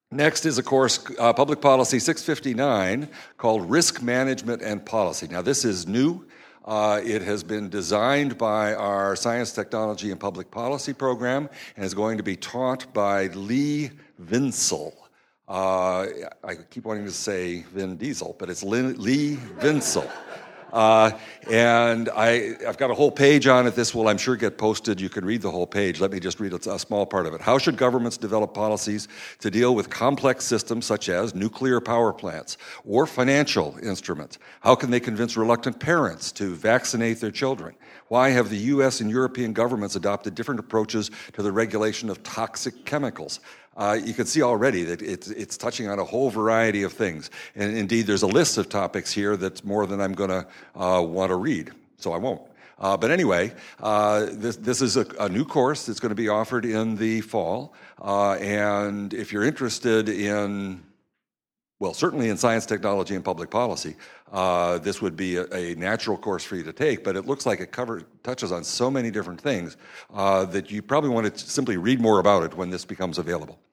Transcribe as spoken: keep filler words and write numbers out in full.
Next is, of course, uh, Public Policy six fifty-nine, called Risk Management and Policy. Now, this is new. Uh, it has been designed by our Science, Technology, and Public Policy program and is going to be taught by Lee Vinsel. Uh, I keep wanting to say Vin Diesel, but it's Lee Vinsel. Uh, and I, I've got a whole page on it. This will, I'm sure, get posted. You can read the whole page. Let me just read a, a small part of it. How should governments develop policies to deal with complex systems such as nuclear power plants or financial instruments? How can they convince reluctant parents to vaccinate their children? Why have the U S and European governments adopted different approaches to the regulation of toxic chemicals? Uh, you can see already that it's, it's touching on a whole variety of things. And indeed, there's a list of topics here that's more than I'm going to uh, want to read, so I won't. Uh, but anyway, uh, this, this is a, a new course that's going to be offered in the fall. Uh, and if you're interested in, well, certainly in science, technology, and public policy, uh, this would be a, a natural course for you to take, but it looks like it covers, touches on so many different things uh, that you probably want to simply read more about it when this becomes available.